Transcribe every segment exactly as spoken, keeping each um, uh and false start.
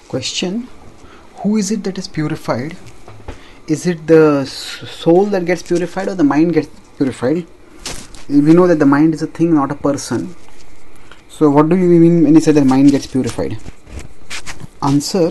Question: who is it that is purified? Is it the soul that gets purified or the mind gets purified? We know that the mind is a thing, not a person. So what do you mean when you say that mind gets purified? Answer: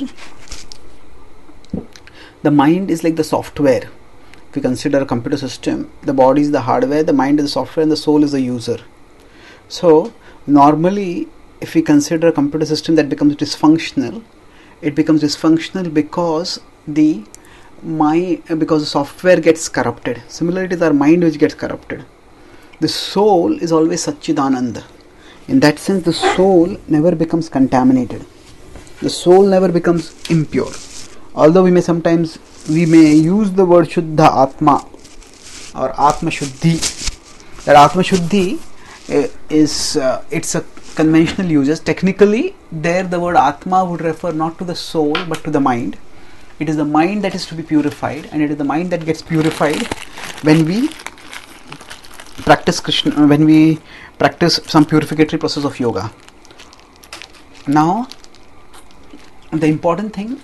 the mind is like the software. If you consider a computer system, the body is the hardware, the mind is the software, and the soul is the user. So normally, if we consider a computer system that becomes dysfunctional, it becomes dysfunctional because the mind, because the software gets corrupted. Similarly, it is our mind which gets corrupted. The soul is always Satchidananda. In that sense, the soul never becomes contaminated. The soul never becomes impure. Although we may sometimes we may use the word Shuddha Atma or Atma Shuddhi. That Atma Shuddhi is uh, it's a conventional uses. Technically, there the word Atma would refer not to the soul but to the mind. It is the mind that is to be purified, and it is the mind that gets purified when we practice Krishna, when we practice some purificatory process of yoga. Now, the important thing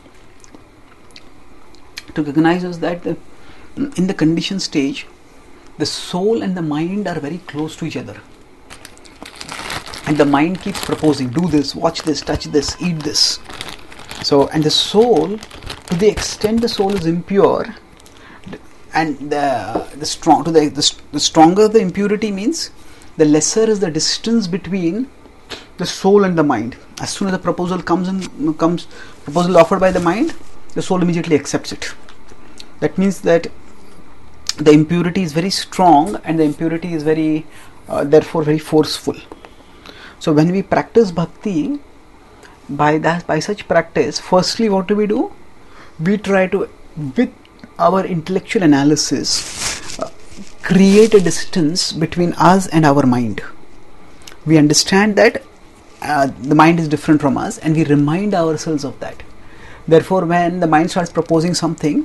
to recognize is that the, in the conditioned stage, the soul and the mind are very close to each other. And the mind keeps proposing, do this, watch this, touch this, eat this. So, and the soul, to the extent the soul is impure, and the the strong to the, the the stronger the impurity means, the lesser is the distance between the soul and the mind. As soon as the proposal comes in, comes proposal offered by the mind, the soul immediately accepts it. That means that the impurity is very strong, and the impurity is very, uh, therefore, very forceful. So when we practice bhakti, by that, by such practice, firstly, what do we do? We try to, with our intellectual analysis, uh, create a distance between us and our mind. We understand that uh, the mind is different from us, and we remind ourselves of that. Therefore, when the mind starts proposing something,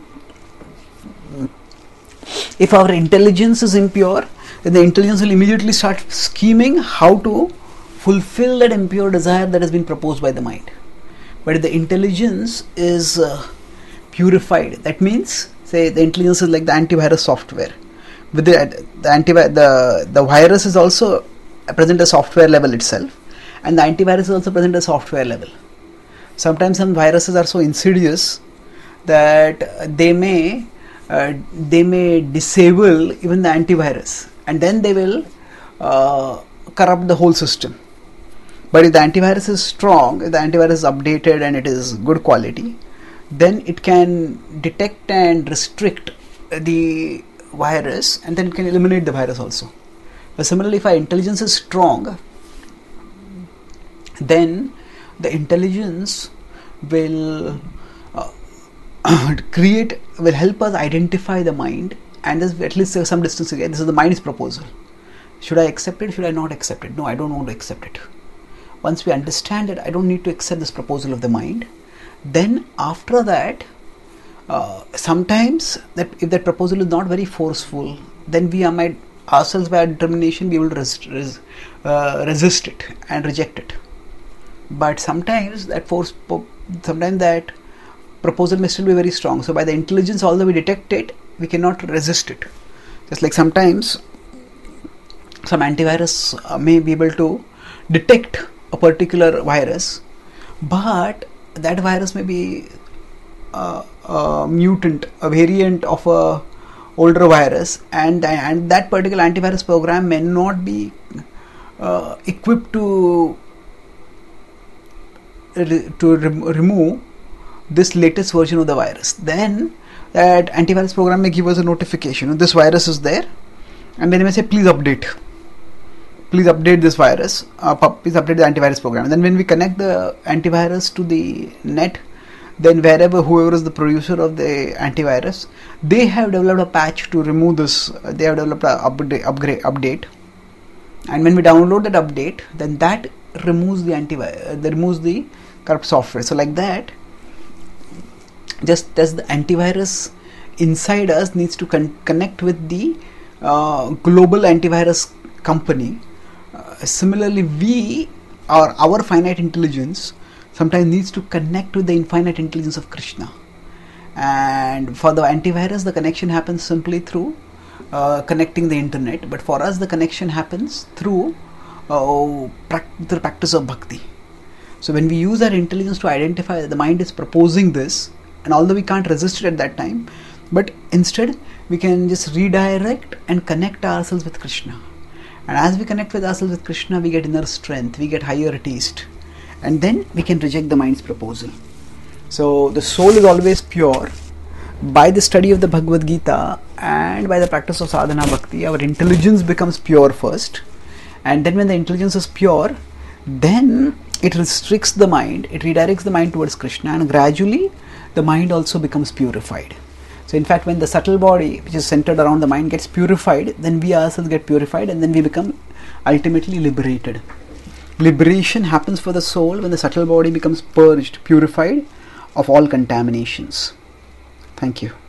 if our intelligence is impure, then the intelligence will immediately start scheming how to fulfill that impure desire that has been proposed by the mind. But if the intelligence is uh, purified, that means, say, the intelligence is like the antivirus software. With the the antivirus, the the virus is also present at software level itself, and the antivirus is also present at software level. Sometimes some viruses are so insidious that they may uh, they may disable even the antivirus, and then they will uh, corrupt the whole system. But if the antivirus is strong, if the antivirus is updated and it is good quality, then it can detect and restrict the virus, and then it can eliminate the virus also. But similarly, if our intelligence is strong, then the intelligence will uh, create, will help us identify the mind, and there's at least some distance again. This is the mind's proposal. Should I accept it? Should I not accept it? No, I don't want to accept it. Once we understand that I don't need to accept this proposal of the mind, then after that, uh, sometimes that if that proposal is not very forceful, then we might ourselves by our determination be able to resist, res, uh, resist it and reject it. But sometimes that force, sometimes that proposal may still be very strong. So by the intelligence, although we detect it, we cannot resist it. Just like sometimes some antivirus uh, may be able to detect a particular virus, but that virus may be a, a mutant, a variant of a older virus, and and that particular antivirus program may not be uh, equipped to to rem- remove this latest version of the virus. Then that antivirus program may give us a notification, this virus is there, and then it may say, please update. Please update this virus, uh, please update the antivirus program. And then when we connect the antivirus to the net, then wherever, whoever is the producer of the antivirus, they have developed a patch to remove this, uh, they have developed a update, upgrade, update. And when we download that update, then that removes the antivirus, uh, that removes the corrupt software. So like that, just as the antivirus inside us needs to con- connect with the uh, global antivirus company, uh, similarly we, or our finite intelligence sometimes needs to connect with the infinite intelligence of Krishna. And for the antivirus, the connection happens simply through uh, connecting the internet, but for us the connection happens through uh, the practice of bhakti. So when we use our intelligence to identify that the mind is proposing this, and although we can't resist it at that time, but instead we can just redirect and connect ourselves with Krishna. And as we connect with ourselves with Krishna, we get inner strength, we get higher taste, and then we can reject the mind's proposal. So the soul is always pure. By the study of the Bhagavad Gita and by the practice of sadhana bhakti, our intelligence becomes pure first, and then when the intelligence is pure, then it restricts the mind, it redirects the mind towards Krishna, and gradually the mind also becomes purified. So in fact, when the subtle body, which is centered around the mind, gets purified, then we ourselves get purified, and then we become ultimately liberated. Liberation happens for the soul when the subtle body becomes purged, purified of all contaminations. Thank you.